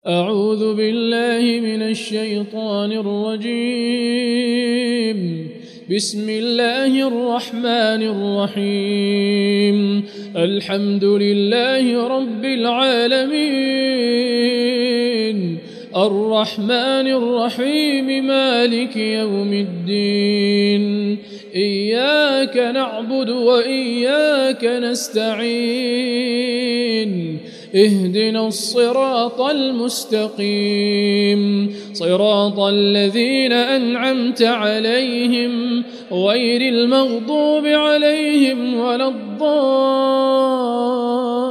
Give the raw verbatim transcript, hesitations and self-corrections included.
أعوذ بالله من الشيطان الرجيم. بسم الله الرحمن الرحيم. الحمد لله رب العالمين، الرحمن الرحيم، مالك يوم الدين. إياك نعبد وإياك نستعين، اهدنا الصراط المستقيم، صراط الذين أنعمت عليهم غير المغضوب عليهم ولا الضالين.